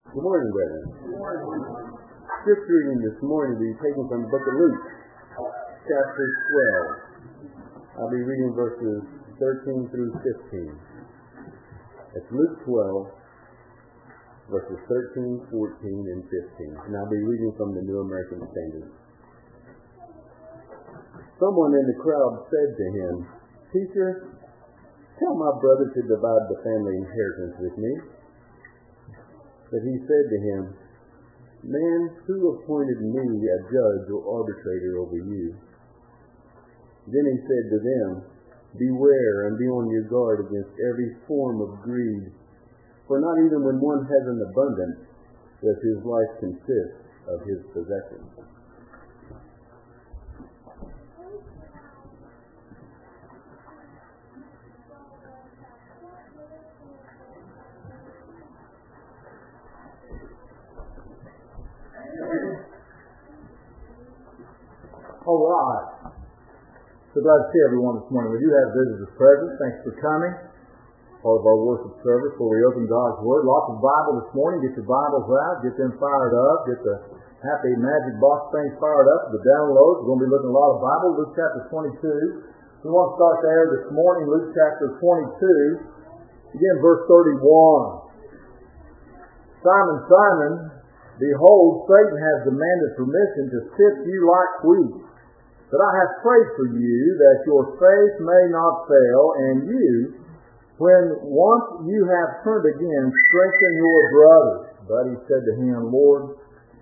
Good morning, brethren. Scripture reading this morning will be taken from the book of Luke, chapter 12. I'll be reading verses 13 through 15. It's Luke 12, verses 13, 14, and 15. And I'll be reading from the New American Standard. Someone in the crowd said to him, "Teacher, tell my brother to divide the family inheritance with me." But he said to him, "Man, who appointed me a judge or arbitrator over you?" Then he said to them, "Beware and be on your guard against every form of greed, for not even when one has an abundance does his life consist of his possessions." All right. So glad to see everyone this morning. We do have visitors present. Thanks for coming. Part of our worship service where we open God's Word. Lots of Bible this morning. Get your Bibles out. Get them fired up. Get the happy magic box things fired up. The downloads. We're going to be looking at a lot of Bible. Luke chapter 22. We want to start there this morning. Luke chapter 22. Again, verse 31. "Simon, Simon, behold, Satan has demanded permission to sift you like wheat. But I have prayed for you that your faith may not fail, and you, when once you have turned again, strengthen your brothers." But he said to him, Lord,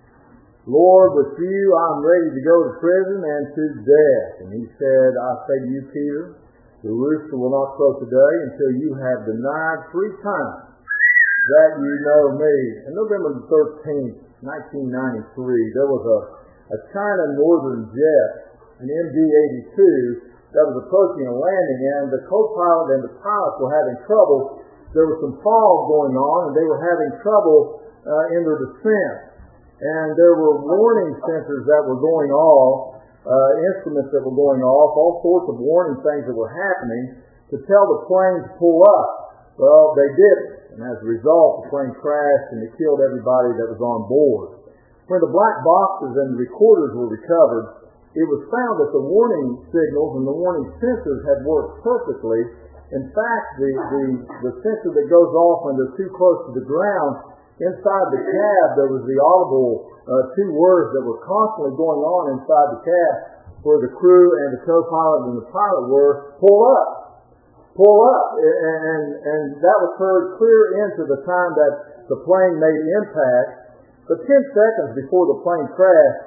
with you I am ready to go to prison and to death." And he said, "I say to you, Peter, the rooster will not crow today until you have denied 3 times that you know me." On November 13th, 1993, there was a China Northern jet, an MD-82, that was approaching a landing, and the co-pilot and the pilots were having trouble. There was some fog going on, and they were having trouble in their descent. And there were warning sensors that were going off, instruments that were going off, all sorts of warning things that were happening to tell the plane to pull up. Well, they didn't, and as a result, the plane crashed and it killed everybody that was on board. When the black boxes and the recorders were recovered, it was found that the warning signals and the warning sensors had worked perfectly. In fact, the sensor that goes off when they're too close to the ground, inside the cab there was the audible 2 words that were constantly going on inside the cab, where the crew and the co-pilot and the pilot were, "Pull up, pull up." And that was heard clear into the time that the plane made impact. But 10 seconds before the plane crashed,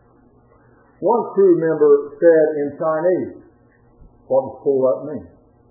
one crew member said in Chinese, "What does pull up mean?"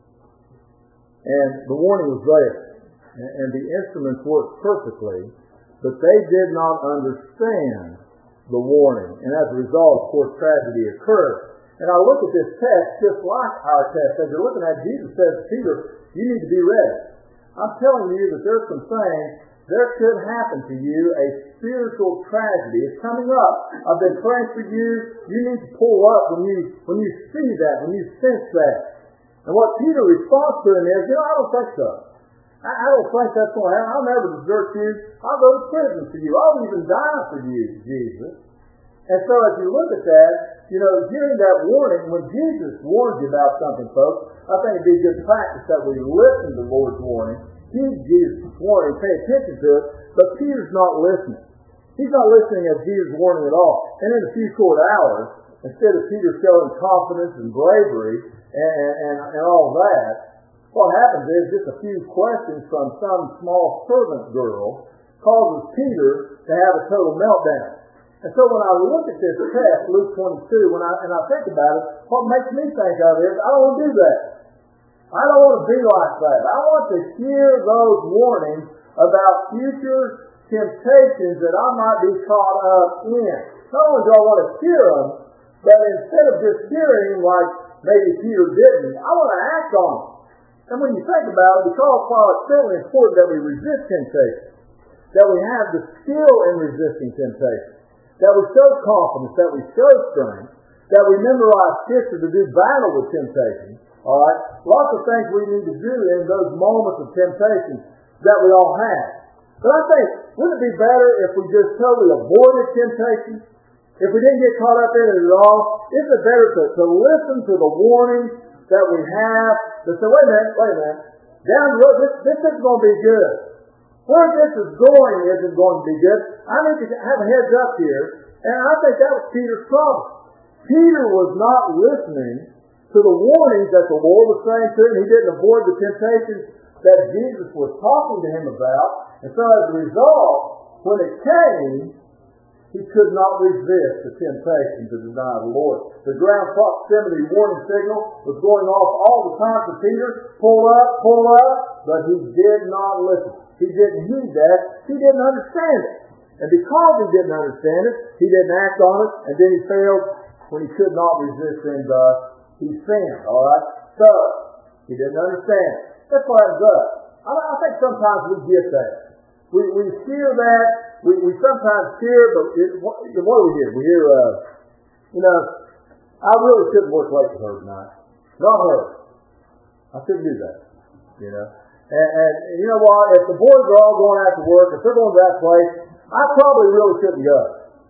And the warning was there, and the instruments worked perfectly, but they did not understand the warning. And as a result, of course, tragedy occurred. And I look at this text just like our text. As you're looking at, Jesus says, "Peter, you need to be ready." I'm telling you that there's some things there could happen to you, a spiritual tragedy is coming up. I've been praying for you. You need to pull up when you see that, when you sense that. And what Peter responds to him is, "I don't think so. I don't think that's going to happen. I'll never desert you. I'll go to prison for you. I'll even die for you, Jesus." And so as you look at that, hearing that warning, when Jesus warns you about something, folks, I think it'd be good practice that we listen to the Lord's warning, heed Jesus' warning, pay attention to it, but Peter's not listening. He's not listening as Jesus' warning at all. And in a few short hours, instead of Peter showing confidence and bravery and all that, what happens is just a few questions from some small servant girl causes Peter to have a total meltdown. And so when I look at this text, Luke 22, and I think about it, what makes me think of is, I don't want to do that. I don't want to be like that. I want to hear those warnings about future temptations that I might be caught up in. Not only do I want to hear them, but instead of just hearing like maybe Peter didn't, I want to act on them. And when you think about it, because while it's certainly important that we resist temptation, that we have the skill in resisting temptation, that we show confidence, that we show strength, that we memorize scripture to do battle with temptation, all right? Lots of things we need to do in those moments of temptation that we all have. But I think Wouldn't it be better if we just totally avoided temptation? If we didn't get caught up in it at all? Isn't it better to listen to the warnings that we have, to say, wait a minute, down the road, this isn't going to be good. Where this is going isn't going to be good. I need to have a heads up here, and I think that was Peter's problem. Peter was not listening to the warnings that the Lord was saying to him. He didn't avoid the temptations that Jesus was talking to him about. And so as a result, when it came, he could not resist the temptation to deny the Lord. The ground proximity warning signal was going off all the time for Peter. Pull up, but he did not listen. He didn't heed that. He didn't understand it. And because he didn't understand it, he didn't act on it, and then he failed when he could not resist, and he sinned. All right? So, he didn't understand it. That's what happens to us. I think sometimes we get that. We hear that. We sometimes hear, but what do we hear? We hear, I really shouldn't work late with her tonight. Not her. I shouldn't do that. And you know what? If the boys are all going out to work, if they're going to that place, I probably really shouldn't go.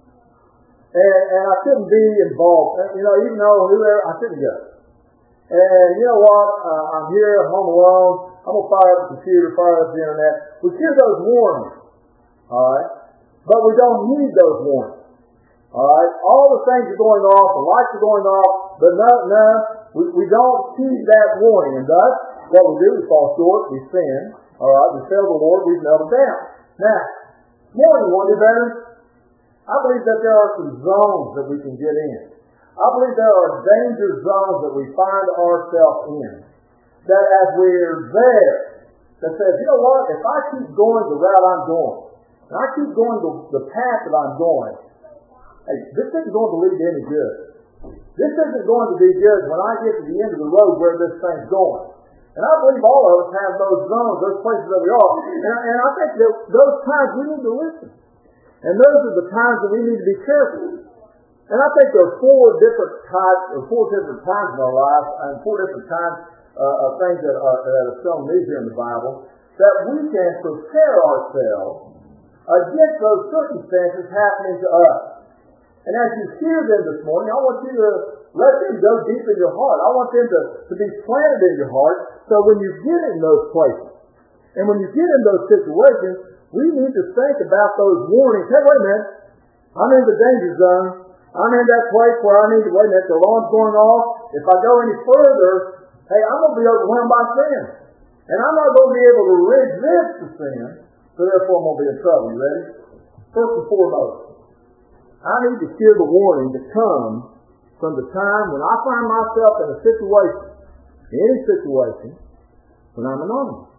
And I shouldn't be involved. Even though whoever, I shouldn't go. And you know what? I'm here, home alone. I'm going to fire up the computer, fire up the internet. We hear those warnings. All right? But we don't heed those warnings. All right? All the things are going off, the lights are going off, but we don't heed that warning. And thus, what we do is fall short, we sin. All right? We fail the Lord, we've melted down. Now, morning, want to do better? I believe that there are some zones that we can get in. I believe there are danger zones that we find ourselves in. That as we're there, that says, you know what, if I keep going the route I'm going, and I keep going the path that I'm going, hey, this isn't going to lead to any good. This isn't going to be good when I get to the end of the road where this thing's going. And I believe all of us have those zones, those places that we are. And I think that those times we need to listen. And those are the times that we need to be careful. And I think there are four different times in our lives, and four different kinds of things that are shown here in the Bible, that we can prepare ourselves against those circumstances happening to us. And as you hear them this morning, I want you to let them go deep in your heart. I want them to be planted in your heart, so when you get in those places, and when you get in those situations, we need to think about those warnings. Hey, wait a minute. I'm in the danger zone. I'm in that place where I need to, wait a minute, the alarm's going off. If I go any further, hey, I'm going to be overwhelmed by sin. And I'm not going to be able to resist the sin, so therefore I'm going to be in trouble. You ready? First and foremost, I need to hear the warning that comes from the time when I find myself in a situation, any situation, when I'm anonymous.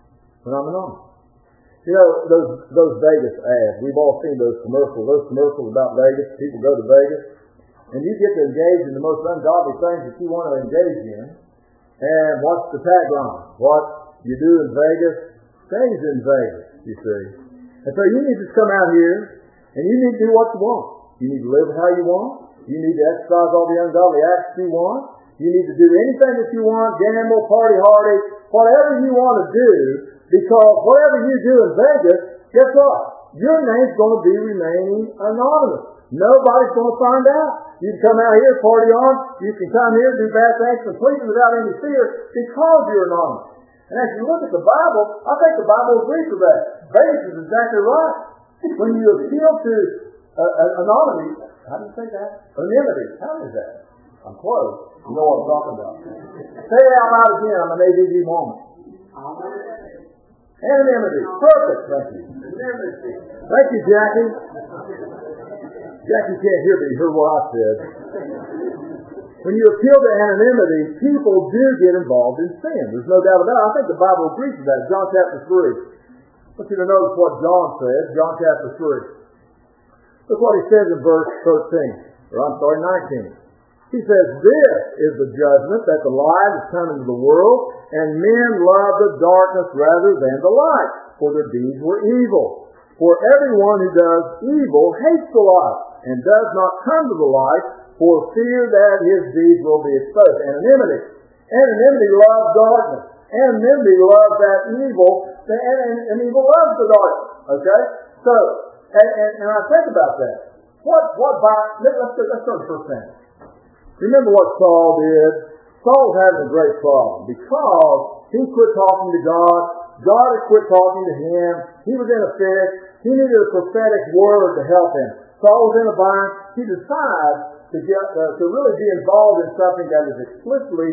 Those Vegas ads, we've all seen those commercials about Vegas. People go to Vegas, and you get to engage in the most ungodly things that you want to engage in. And what's the tagline? What you do in Vegas stays in Vegas, you see. And so you need to come out here, and you need to do what you want. You need to live how you want. You need to exercise all the ungodly acts you want. You need to do anything that you want, gamble, party hardy, whatever you want to do, because whatever you do in Vegas, guess what? Your name's going to be remaining anonymous. Nobody's going to find out. You can come out here, party on. You can come here, do bad things completely without any fear because you're anonymous. And as you look at the Bible, I think the Bible agrees with that. Vegas is exactly right. When you appeal to anonymity, how do you say that? Anonymity. How is that? I'm close. You know what I'm talking about. Say it out loud again on an ADD moment. Anonymity. Perfect. Thank you. Thank you, Jackie. Jackie can't hear me. You heard what I said. When you appeal to anonymity, people do get involved in sin. There's no doubt about it. I think the Bible agrees with that. John chapter 3. I want you to notice what John says. John chapter 3. Look what he says in verse 19. He says, "This is the judgment, that the light has come into the world, and men love the darkness rather than the light, for their deeds were evil. For everyone who does evil hates the light, and does not come to the light, for fear that his deeds will be exposed." Anonymity. Anonymity loves darkness. Anonymity loves that evil, and evil loves the darkness. Okay? So, and I think about that. Let's go to 1 Samuel. Remember what Saul did? Saul was having a great problem because he quit talking to God. God had quit talking to him. He was in a fix. He needed a prophetic word to help him. Saul was in a bind. He decided to really be involved in something that is explicitly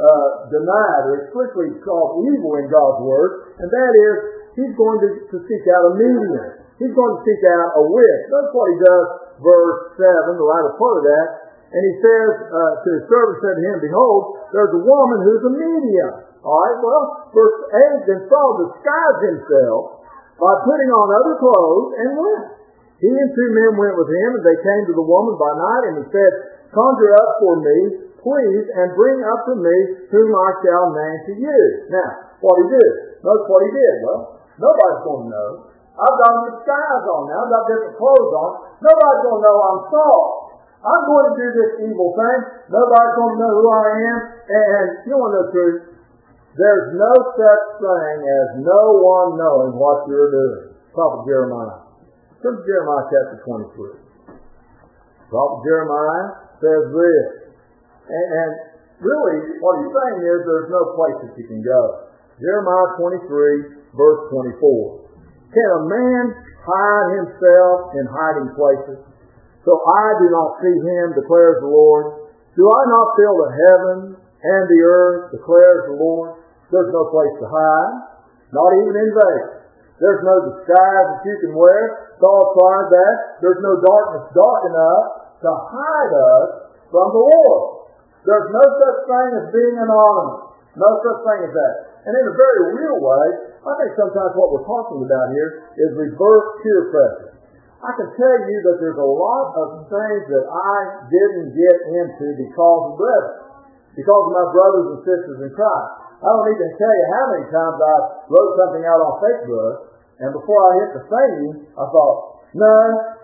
denied or explicitly called evil in God's word, and that is he's going to seek out a medium. He's going to seek out a witch. Notice what he does, verse 7, the latter part of that. And he says to his servant, said to him, behold, there's a woman who's a medium. All right, well, verse 8, then Saul disguised himself by putting on other clothes and went. He and 2 men went with him, and they came to the woman by night, and he said, conjure up for me, please, and bring up to me whom I shall name to you. Now, what he did. Notice what he did. Well, nobody's going to know. I've got a disguise on now. I've got different clothes on. Nobody's going to know I'm Saul. I'm going to do this evil thing. Nobody's going to know who I am. And you want to know the truth? There's no such thing as no one knowing what you're doing. Prophet Jeremiah. Turn to Jeremiah chapter 23. Prophet Jeremiah says this. And really, what he's saying is there's no place that you can go. Jeremiah 23, verse 24. Can a man hide himself in hiding places? So I do not see him, declares the Lord. Do I not fill the heaven and the earth, declares the Lord? There's no place to hide, not even in Vegas. There's no disguise that you can wear. Saul tried that. There's no darkness dark enough to hide us from the Lord. There's no such thing as being anonymous. No such thing as that. And in a very real way, I think sometimes what we're talking about here is reverse peer pressure. I can tell you that there's a lot of things that I didn't get into because of brethren, because of my brothers and sisters in Christ. I don't need to tell you how many times I wrote something out on Facebook, and before I hit the sending, I thought, no,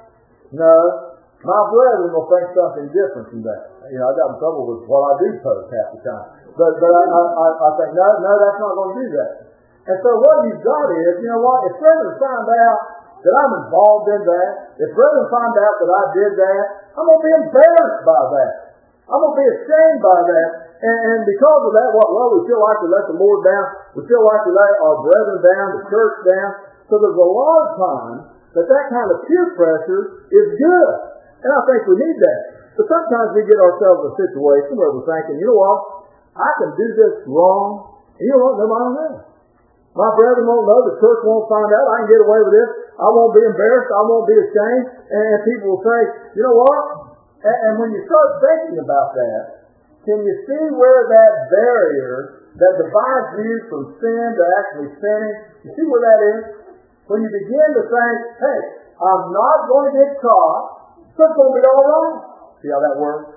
my brethren will think something different from that. You know, I got in trouble with what I do post half the time. But I think, no, that's not going to do that. And so what you've got is, you know what, if brethren find out that I'm involved in that, if brethren find out that I did that, I'm going to be embarrassed by that. I'm going to be ashamed by that. And because of that, we feel like we let the Lord down. We feel like we let our brethren down, the church down. So there's a lot of times that kind of peer pressure is good. And I think we need that. But sometimes we get ourselves in a situation where we're thinking, you know what, I can do this wrong, and you know what, nobody will know. My brethren won't know, the church won't find out, I can get away with this, I won't be embarrassed, I won't be ashamed, and people will say, you know what, and when you start thinking about that, can you see where that barrier that divides you from sin to actually sinning, you see where that is? When you begin to think, hey, I'm not going to get caught, so it's going to be all right. See how that works?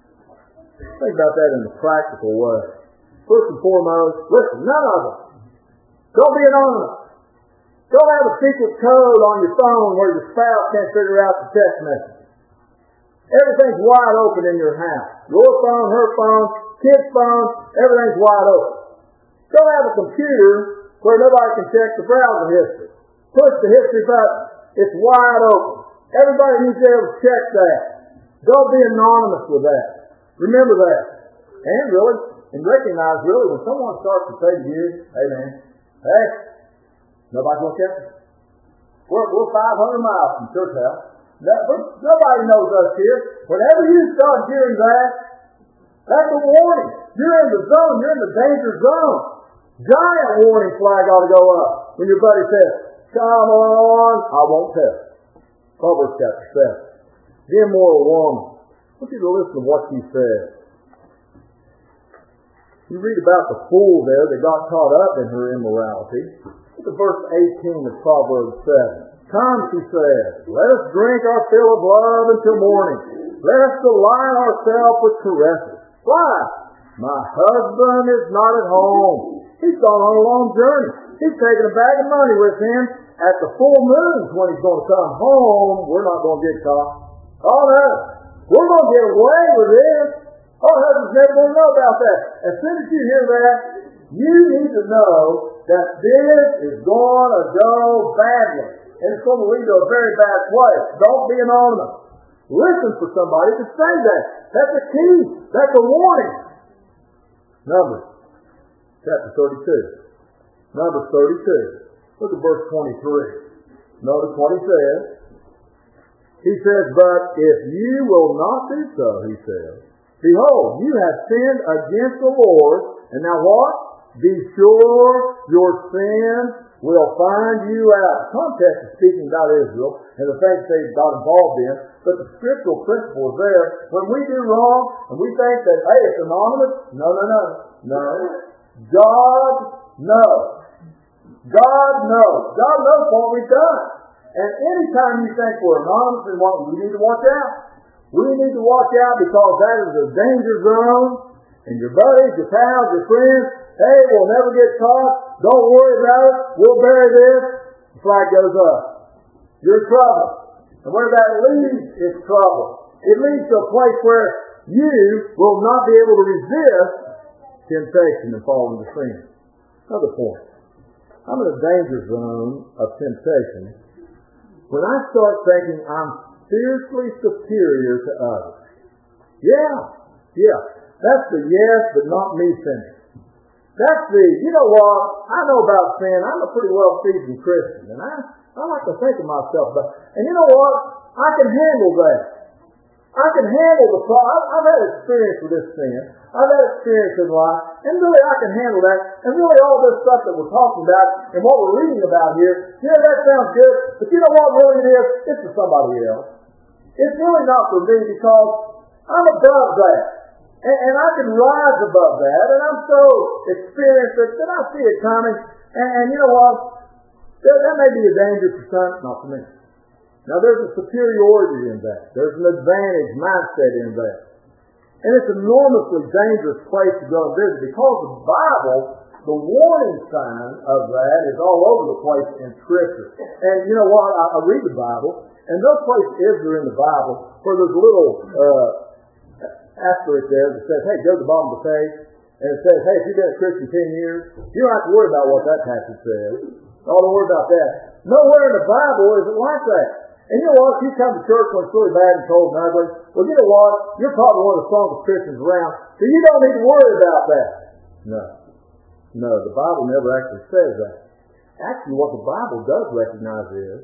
Think about that in a practical way. First and foremost, listen, none of us. Don't be anonymous. Don't have a secret code on your phone where your spouse can't figure out the text message. Everything's wide open in your house. Your phone, her phone, kid's phone, everything's wide open. Don't have a computer where nobody can check the browser history. Push the history button. It's wide open. Everybody needs to be able to check that. Don't be anonymous with that. Remember that. And really, and recognize really when someone starts to say to you, hey man, hey, nobody's going to check us. We're 500 miles from church house. Nobody knows us here. Whenever you start hearing that, that's a warning. You're in the zone. You're in the danger zone. Giant warning flag ought to go up when your buddy says, come on, I won't tell. Proverbs chapter 7. The immoral woman. I want you to listen to what she says. You read about the fool there that got caught up in her immorality. Look at verse 18 of Proverbs 7. Come, she says, let us drink our fill of love until morning. Let us delight ourselves with caresses. Why? My husband is not at home. He's gone on a long journey. He's taking a bag of money with him. At the full moon when he's going to come home, we're not going to get caught. Oh no, we're going to get away with this. Our husband's never going to know about that. As soon as you hear that, you need to know that this is going to go badly. and it's going to lead to a very bad place. Don't be anonymous. Listen for somebody to say that. That's a key. That's a warning. Numbers chapter 32. Numbers 32. Look at verse 23. Notice what he says. He says, but if you will not do so, he says, behold, you have sinned against the Lord, and now what? Be sure your sin will find you out. Context is speaking about Israel and the things they got involved in, but the scriptural principle is there. When we do wrong and we think that, hey, it's anonymous, no. God knows. God knows. God knows what we've done. And anytime you think we're anonymous and what we need to watch out. We need to watch out because that is a danger zone. And your buddies, your pals, your friends, hey, we'll never get caught. Don't worry about it. We'll bury this. The flag goes up. You're in trouble. And where that leads is trouble. It leads to a place where you will not be able to resist temptation and fall into sin. Another point. I'm in a danger zone of temptation when I start thinking I'm spiritually superior to others. Yeah. That's the yes, but not me finish. That's the, you know what, I know about sin. I'm a pretty well-seasoned Christian, and I like to think of myself, and you know what, I can handle that. I can handle the problem. I've had experience with this sin. I've had experience in life, and really I can handle that. And really all this stuff that we're talking about and what we're reading about here, yeah, that sounds good, but you know what really it is? It's for somebody else. It's really not for me because I'm above that. And I can rise above that, and I'm so experienced that I see it coming. And you know what? That may be a danger for some, not for me. Now there's a superiority in that. There's an advantage mindset in that. And it's an enormously dangerous place to go and visit because the Bible, the warning sign of that is all over the place in Scripture. And you know what? I read the Bible, and no place is there in the Bible where there's a little asterisk there that says, hey, go to the bottom of the page, and it says, hey, if you've been a Christian 10 years, you don't have to worry about what that passage says. Don't worry about that. Nowhere in the Bible is it like that. And you know what? If you come to church when it's really bad and cold and ugly, well, you know what? You're probably one of the strongest Christians around, so you don't need to worry about that. No, the Bible never actually says that. Actually, what the Bible does recognize is,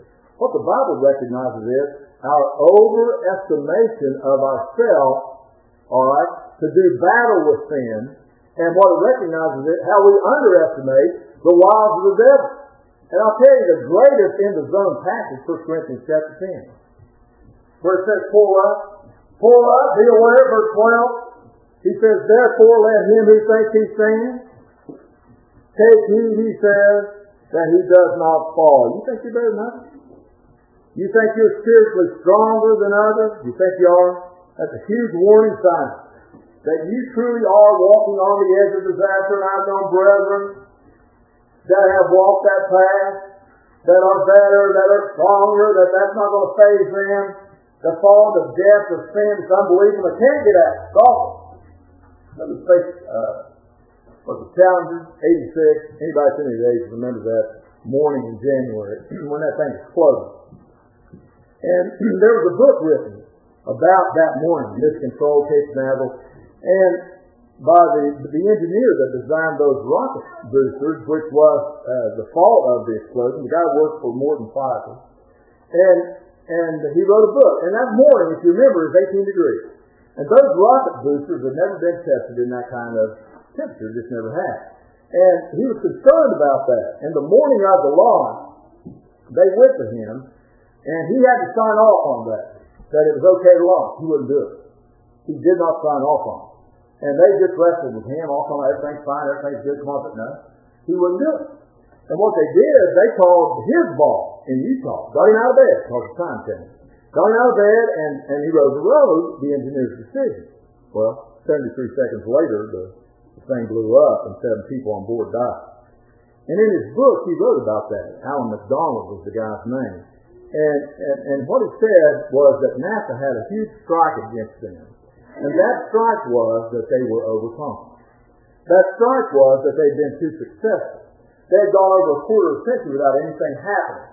our overestimation of ourselves, all right, to do battle with sin, and what it recognizes is how we underestimate the wiles of the devil. And I'll tell you the greatest in the zone passage, 1 Corinthians chapter 10, where it says, pour up, be aware, verse 12. He says, therefore let him who thinks he stands, take heed, he says, that he does not fall. You think you're better than others? You think you're spiritually stronger than others? You think you are? That's a huge warning sign that you truly are walking on the edge of disaster. And I've known brethren that have walked that path, that are better, that are stronger, that's not going to faze them. The fall, the death, the sin, it's unbelievable. They can't get out. It's awful. Let me face was the Challenger, 86. Anybody that's any age remembers that morning in January when that thing exploded. And there was a book written about that morning, Mission Control, Cape Canaveral, and by the engineer that designed those rocket boosters, which was the fault of the explosion. The guy worked for Morton Pfizer. And he wrote a book. And that morning, if you remember, is 18 degrees. And those rocket boosters had never been tested in that kind of temperature, just never had. And he was concerned about that. And the morning of the launch, they went to him, and he had to sign off on that it was okay to launch. He wouldn't do it. He did not sign off on it. And they just wrestled with him, all talking, everything's fine, everything's good, come on, but no. He wouldn't do it. And what they did is they called his boss in Utah, got him out of bed, because the time changed. Got him out of bed, and he overrode the engineer's decision. Well, 73 seconds later, the thing blew up, and 7 people on board died. And in his book, he wrote about that. Alan McDonald was the guy's name. And what he said was that NASA had a huge strike against them. And that strike was that they were overconfident. That strike was that they'd been too successful. They had gone over a quarter of a century without anything happening.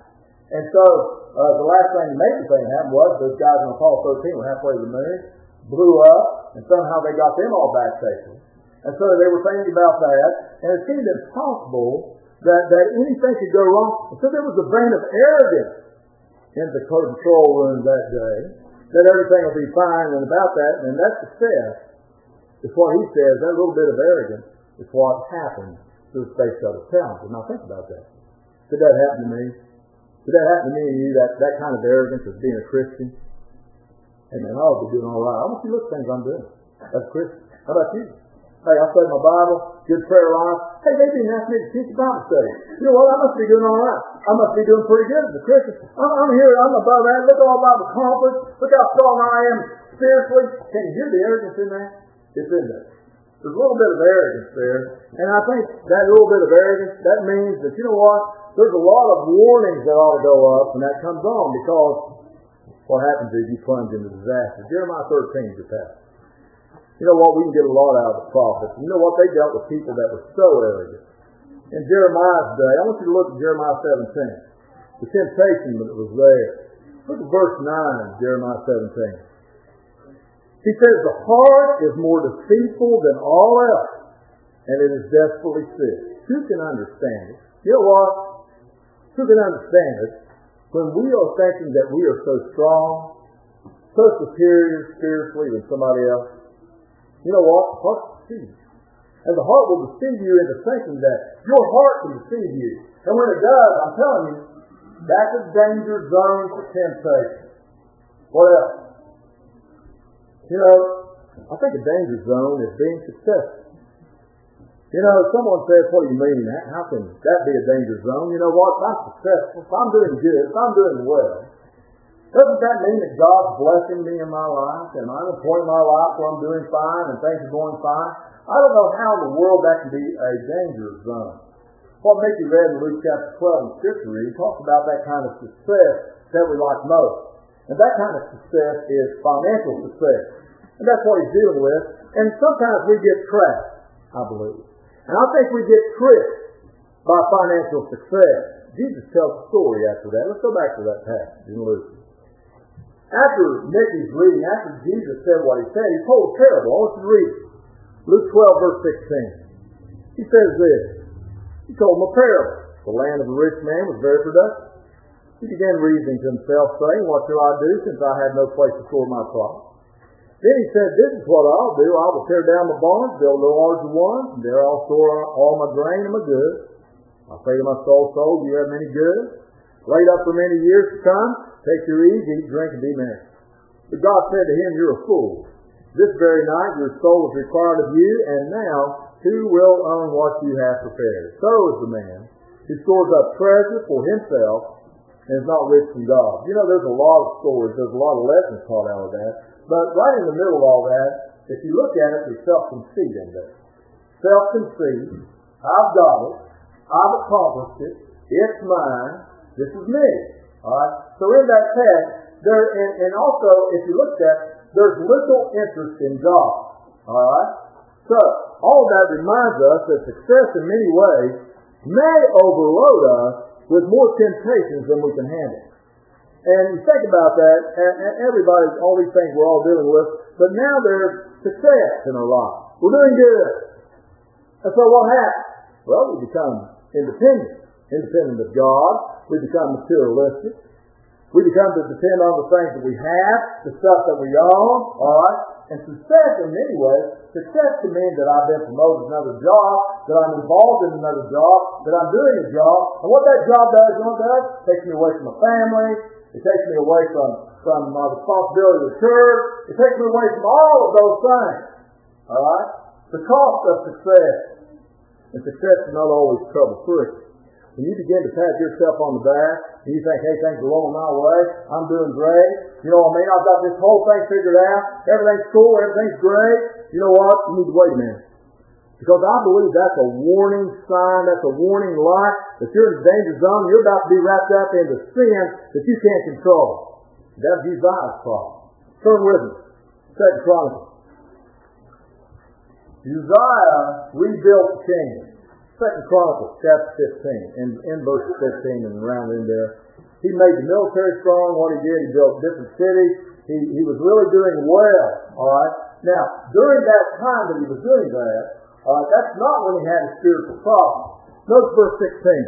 And so the last thing, the major thing that happened was those guys on Apollo 13 were halfway to the moon, blew up, and somehow they got them all back safely. And so they were thinking about that, and it seemed impossible that anything could go wrong. And so there was a vein of arrogance in the control room that day, that everything will be fine and about that, and that success is what he says, that little bit of arrogance is what happened to the Space Shuttle Challenger. Now think about that. Did that happen to me? Did that happen to me and you, that kind of arrogance of being a Christian? Hey man, I ought to be doing all right. I want you to look at things I'm doing as a Christian. How about you? Hey, I study my Bible, good prayer life. Hey, they didn't ask me to teach a Bible study. You know what? I must be doing all right. I must be doing pretty good as a Christian. I'm here. I'm above that. Look all about the conference. Look how strong I am spiritually. Can you hear the arrogance in that? It's in there. There's a little bit of arrogance there. And I think that little bit of arrogance, that means that, you know what? There's a lot of warnings that ought to go up when that comes on, because what happens is you plunge into disaster. Jeremiah 13 is the passage. You know what? We can get a lot out of the prophets. You know what? They dealt with people that were so arrogant. In Jeremiah's day, I want you to look at Jeremiah 17. The temptation that was there. Look at verse 9, Jeremiah 17. He says, the heart is more deceitful than all else, and it is desperately sick. Who can understand it? You know what? Who can understand it? When we are thinking that we are so strong, so superior spiritually than somebody else, you know what? Heart deceives. And the heart will deceive you into thinking that your heart can deceive you. And when it does, I'm telling you, that's a danger zone for temptation. What else? You know, I think a danger zone is being successful. You know, someone says, what do you mean? How can that be a danger zone? You know what? If I'm successful, if I'm doing good, if I'm doing well, doesn't that mean that God's blessing me in my life and I'm at a point in my life where I'm doing fine and things are going fine? I don't know how in the world that can be a danger zone. What Mickey read in Luke chapter 12 in Scripture, he talks about that kind of success that we like most. And that kind of success is financial success. And that's what he's dealing with. And sometimes we get trapped, I believe. And I think we get tricked by financial success. Jesus tells a story after that. Let's go back to that passage in Luke. After Mickey's reading, after Jesus said what he said, he told a parable. I want you to read it. Luke 12, verse 16. He says this. He told him a parable. The land of a rich man was very productive. He began reasoning to himself, saying, what shall I do, since I have no place to store my crops? Then he said, this is what I'll do. I will tear down my barns, build a larger one, and there I'll store all my grain and my goods. I'll say to my soul, you have many goods, laid up for many years to come. Take your ease, eat, drink, and be merry. But God said to him, you're a fool. This very night your soul is required of you, and now who will own what you have prepared? So is the man who stores up treasure for himself and is not rich from God. You know, there's a lot of stories, there's a lot of lessons taught out of that. But right in the middle of all that, if you look at it, there's self-conceit in there. Self-conceit. I've got it. I've accomplished it. It's mine. This is me. All right. So in that text, there, and also if you look at, there's little interest in God. All right. So all that reminds us that success in many ways may overload us with more temptations than we can handle. And you think about that, everybody, all these things we're all dealing with, but now there's success in our life. We're doing good. And so what happens? Well, we become independent of God. We become materialistic. We become to depend on the things that we have, the stuff that we own, all right? And success in many ways, success can mean that I've been promoted to another job, that I'm involved in another job, that I'm doing a job. And what that job does, you know what it does? It takes me away from my family. It takes me away from my responsibility to the church. It takes me away from all of those things. All right? The cost of success. And success is not always trouble-free. When you begin to pat yourself on the back, and you think, hey, things are rolling my way, I'm doing great. You know, I mean, I've got this whole thing figured out. Everything's cool, everything's great. You know what? You need to wait a minute. Because I believe that's a warning sign, that's a warning light, that you're in the danger zone, you're about to be wrapped up into sin that you can't control. That's Uzziah's problem. Turn with me. 2 Chronicles. Uzziah rebuilt the kingdom. 2 Chronicles chapter 15, in verse 15 and around in there. He He made the military strong. What he did, he built different cities. He was really doing well. All right. Now, during that time that he was doing that, that's not when he had a spiritual problem. Notice verse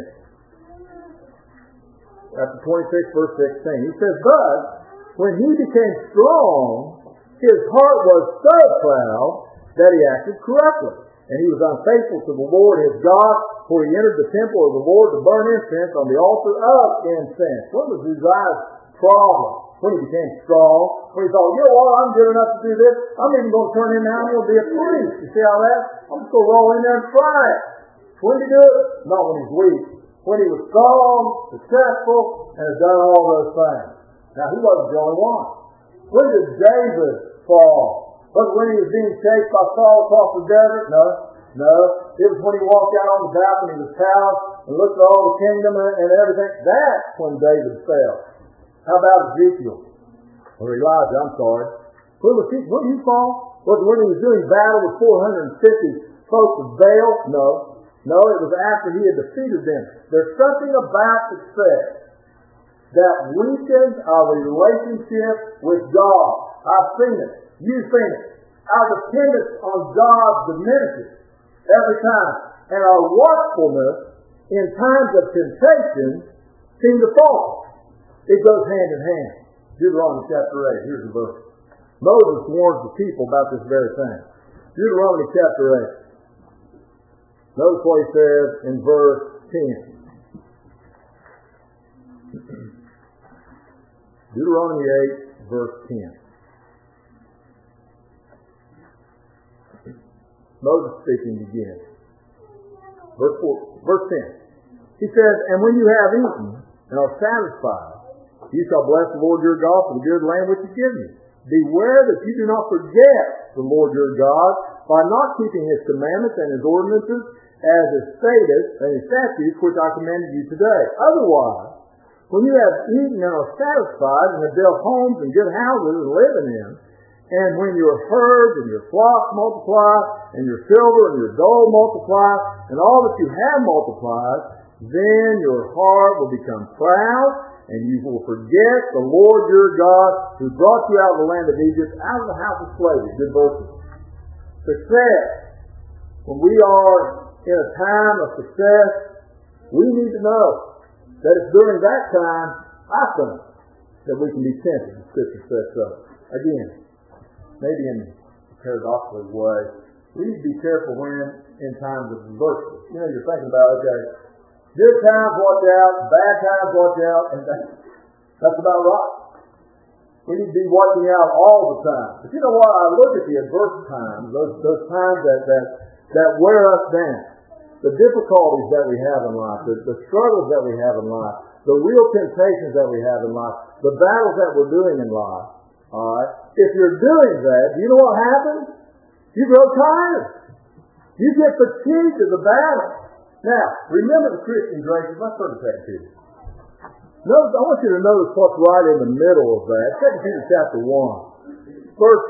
16. Chapter 26, verse 16. He says, "But when he became strong, his heart was so proud that he acted corruptly. And he was unfaithful to the Lord his God, for he entered the temple of the Lord to burn incense on the altar of incense." What was Uzziah's problem? When he became strong, when he thought, you know what, I'm good enough to do this. I'm even going to turn him out and he'll be a priest. You see how that? I'm just going to roll in there and try it. When did he do it? Not when he's weak. When he was strong, successful, and had done all those things. Now, he wasn't the only one. When did David fall? Was it when he was being chased by Saul across the desert? No. It was when he walked out on the balcony of his palace and looked at all the kingdom and everything. That's when David fell. How about Ezekiel? Or Elijah, I'm sorry. When did he fall? Was it when he was doing battle with 450 folks of Baal? No, it was after he had defeated them. There's something about success that weakens our relationship with God. I've seen it. You've seen it. Our dependence on God diminishes every time. And our watchfulness in times of temptation seems to fall. It goes hand in hand. Deuteronomy chapter 8. Here's the verse. Moses warns the people about this very thing. Deuteronomy chapter 8. Notice what he says in verse 10. Deuteronomy 8, verse 10. Moses speaking again. Verse 10. He says, "And when you have eaten and are satisfied, you shall bless the Lord your God for the good land which he gives you. Beware that you do not forget the Lord your God by not keeping his commandments and his ordinances as his statutes which I commanded you today. Otherwise, when you have eaten and are satisfied and have built homes and good houses and live in them, and when your herds and your flocks multiply, and your silver and your gold multiply, and all that you have multiplied, then your heart will become proud, and you will forget the Lord your God who brought you out of the land of Egypt, out of the house of slavery." Good verses. Success. When we are in a time of success, we need to know that it's during that time, I think, that we can be tempted, the Scripture says so. Again, maybe in a paradoxical way, we need to be careful when in times of adversity. You know, you're thinking about, okay, good times, watch out. Bad times, watch out. And that's about right. We need to be watching out all the time. But you know what? I look at the adverse times, those times that wear us down, the difficulties that we have in life, the struggles that we have in life, the real temptations that we have in life, the battles that we're doing in life. All right? If you're doing that, do you know what happens? You grow tired. You get fatigued of the battle. Now, remember the Christian graces. Let's turn to 2 Peter. Notice, I want you to notice what's right in the middle of that. 2 Peter chapter 1, verse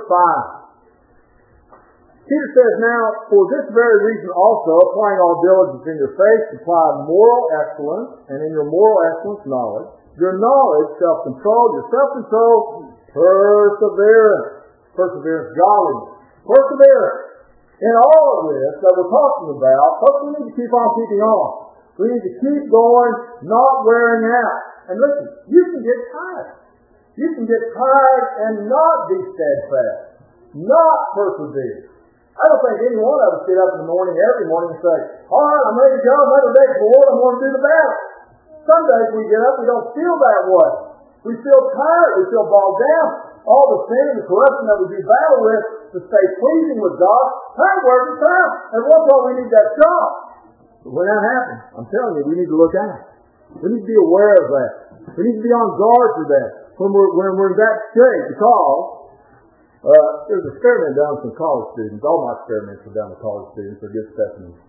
5. Peter says, "Now, for this very reason also, applying all diligence in your faith, supply moral excellence, and in your moral excellence, knowledge. Your knowledge, self-control. Your self-control, perseverance. Perseverance, godliness. Perseverance. In all of this that we're talking about, folks, we need to keep on keeping on. We need to keep going, not wearing out. And listen, you can get tired. You can get tired and not be steadfast, not persevere. I don't think any one of us get up in the morning, every morning, and say, all right, I'm ready to go, another day for the Lord, I'm going to do the battle. Some days we get up, we don't feel that way. We feel tired, we feel bogged down. All the sin and the corruption that we do battle with to stay pleasing with God, time wears us out. And one point we need that shot. But when that happens, I'm telling you, we need to look out. We need to be aware of that. We need to be on guard for that. When we're in that state, because there's an experiment done with some college students. All my experiments are done with college students. They're good specimens.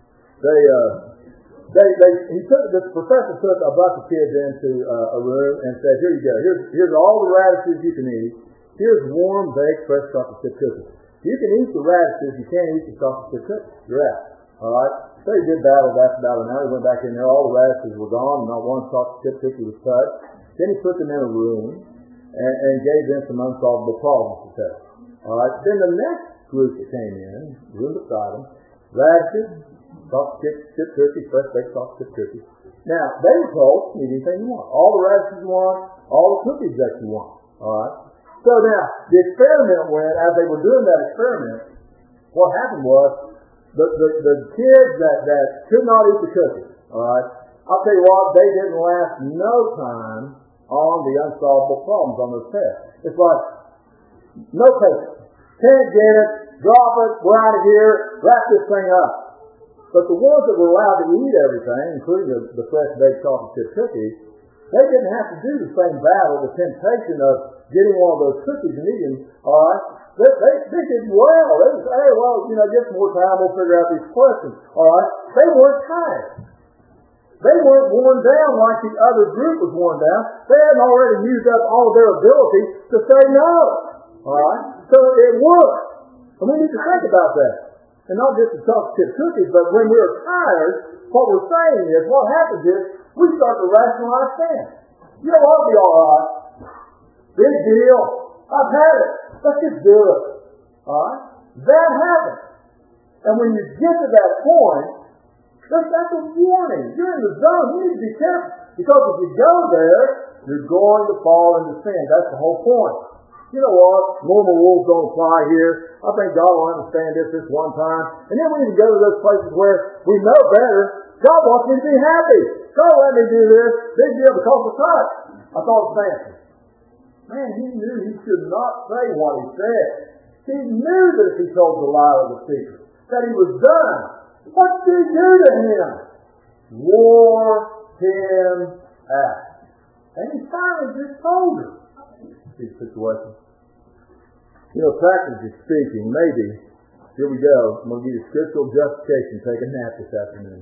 The professor took a bunch of kids into a room and said, "Here you go. Here's all the radishes you can eat. Here's warm, baked, fresh chocolate chip cookies. You can eat the radishes. You can't eat the chocolate chip cookies. You're out. All right." So he did battle after battle. Now he went back in there. All the radishes were gone. Not one chocolate chip cookie was touched. Then he put them in a room and gave them some unsolvable problems to test. All right. Then the next group that came in, room beside them, radishes, sausage chip cookies, fresh baked sausage chip cookies. Now, they were told, eat anything you want. All the radishes you want, all the cookies that you want. All right. So now, the experiment went, as they were doing that experiment, what happened was, the kids that could not eat the cookies, all right, I'll tell you what, they didn't last no time on the unsolvable problems on those tests. It's like, no patience. Can't get it, drop it, we're out of here, wrap this thing up. But the ones that were allowed to eat everything, including the fresh baked chocolate chip cookies, they didn't have to do the same battle, the temptation of getting one of those cookies and eating, all right? They did well. They would say, hey, well, get some more time, we'll figure out these questions, all right? They weren't tired. They weren't worn down like the other group was worn down. They hadn't already used up all of their ability to say no, all right? So it worked. And we need to think about that. And not just the chocolate chip cookies, but when we're tired, what we're saying is, what happens is, we start to rationalize things. I'll be all right. Big deal. I've had it. Let's just do it. All right? That happens. And when you get to that point, that's a warning. You're in the zone. You need to be careful. Because if you go there, you're going to fall into sin. That's the whole point. You know what? Normal rules don't apply here. I think God will understand this one time. And then we need to go to those places where we know better. God wants me to be happy. God let me do this. Big deal because of touch. I thought it was fancy. Man, he knew he should not say what he said. He knew that if he told Delilah the secret, that he was done. What did he do to him? Wore him out. And he finally just told her. See the situation? Practically speaking, maybe, here we go, I'm going to give you scriptural justification. Take a nap this afternoon.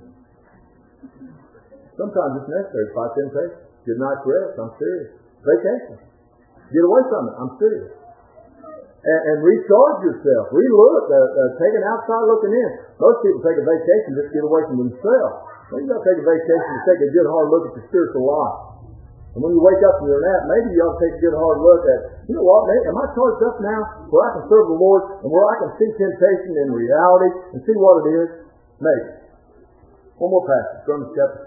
Sometimes it's necessary to fight temptation. Good night's rest, I'm serious. Vacation. Get away from it, I'm serious. And recharge yourself. Relook. Take an outside looking in. Most people take a vacation just to get away from themselves. Maybe you ought to take a vacation to take a good hard look at your spiritual life. And when you wake up from your nap, maybe you ought to take a good hard look at, am I charged up now where I can serve the Lord and where I can see temptation in reality and see what it is? Maybe. One more passage, Romans chapter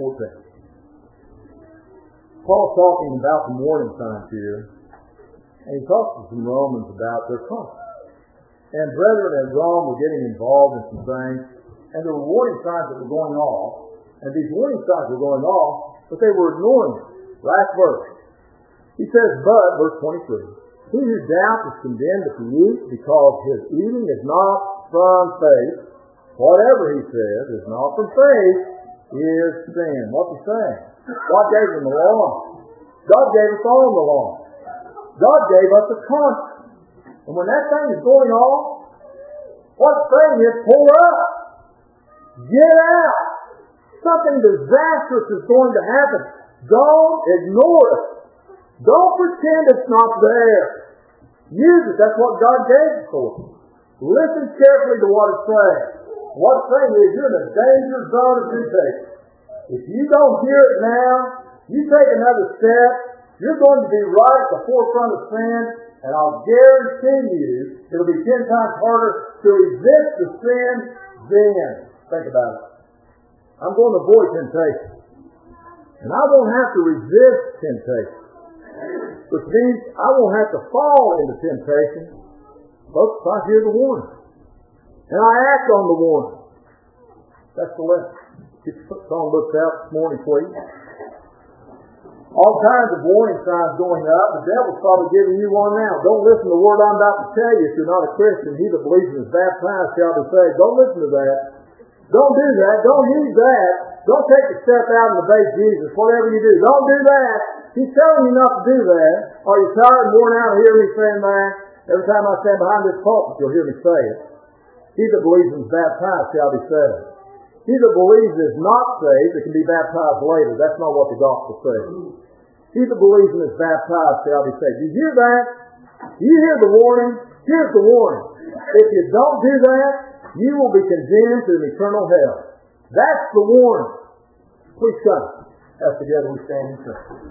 14. Paul's talking about the warning signs here, and he talks to some Romans about their conscience. And brethren at Rome were getting involved in some things, and there were warning signs that were going off, and these warning signs were going off, but they were ignoring them. Last verse. He says, but, verse 23, he who doubts is condemned if he eats, because his eating is not from faith. Whatever he says is not from faith is sin. What's he saying? God gave him the law. God gave us all the law. God gave us a conscience. And when that thing is going off, what's saying is pull up. Get out. Something disastrous is going to happen. Don't ignore it. Don't pretend it's not there. Use it. That's what God gave it for. Listen carefully to what it's saying. What it's saying is you're in a danger zone of temptation. If you don't hear it now, you take another step, you're going to be right at the forefront of sin, and I'll guarantee you it'll be 10 times harder to resist the sin then. Think about it. I'm going to avoid temptation. And I won't have to resist temptation. Which means I won't have to fall into temptation. Folks, I hear the warning. And I act on the warning. That's the lesson. Get your phone looked out this morning, please. All kinds of warning signs going up. The devil's probably giving you one now. Don't listen to the word I'm about to tell you if you're not a Christian. He that believes and is baptized shall be saved. Don't listen to that. Don't do that. Don't use that. Don't take a step out and obey Jesus. Whatever you do, don't do that. He's telling you not to do that. Are you tired and worn out of hearing me saying that? Every time I stand behind this pulpit, you'll hear me say it. He that believes and is baptized shall be saved. He that believes and is not saved, that can be baptized later. That's not what the gospel says. He that believes and is baptized shall be saved. You hear that? You hear the warning? Here's the warning. If you don't do that, you will be condemned to an eternal hell. That's the warning. Please come. As together we stand and sing.